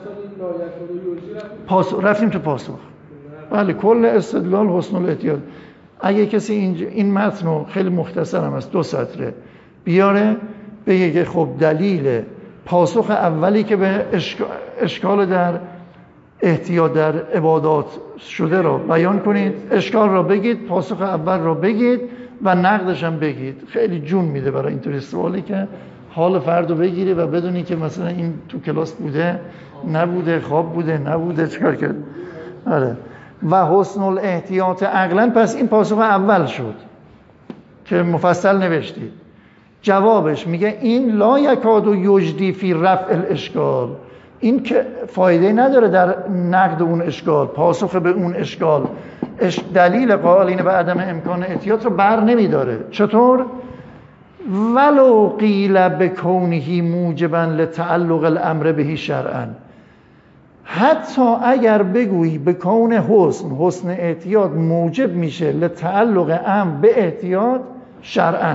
پاسخ رفتیم تو پاسخ. بله کل استدلال حسن الاحتیاط. اگه کسی این این متن رو خیلی مختصر هم است، دو سطره بیاره، بگه که خب دلیل پاسخ اولی که به اشکال در احتیاط در عبادات شده رو بیان کنید، اشکال رو بگید، پاسخ اول رو بگید و نقدش هم بگید. خیلی جون میده برای اینطوری سوالی که حال فرد رو بگیری و بدونی که مثلا این تو کلاس بوده نبوده، خواب بوده نبوده، چکار کرد. آره. و حسن الاحتیاط عقلا، پس این پاسخ اول شد که مفصل نوشتید. جوابش میگه این لا یکاد و یجدی فی رفع الاشکال، این که فایده نداره در نقد اون اشکال، پاسخ به اون اشکال. دلیل قائلین به عدم امکان احتیاط رو بر نمیداره. چطور؟ ولو قیل بکونه موجبا لتعلق الامر بهی شرعا، حتی اگر بگویی به کون حسن حسن احتیاط موجب میشه لتعلق امر به احتیاط شرعا،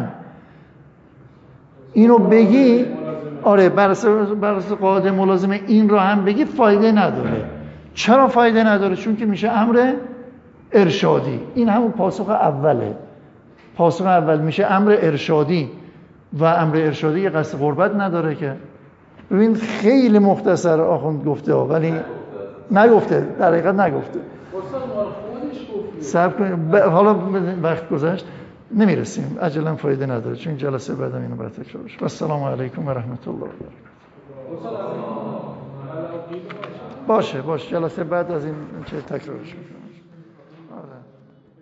اینو بگی، آره برس قاعده ملازمه این رو هم بگی، فایده نداره. چرا فایده نداره؟ چون که میشه امر ارشادی. این همون پاسخ اوله. پاسخ اول میشه امر ارشادی و امر ارشادی یه قصد قربت نداره که. ببین خیلی مختصر آخوند گفته ها، ولی نگفته، در حقیقت نگفته. صبر کنید ب... حالا وقت گذشت نمیرسیم، عجلا فایده نداره، چون جلسه بعدم اینو باید تکرار بشه. و السلام علیکم و رحمت الله و برکاته. باشه باشه جلسه بعد از این چه تکرارش میکنم.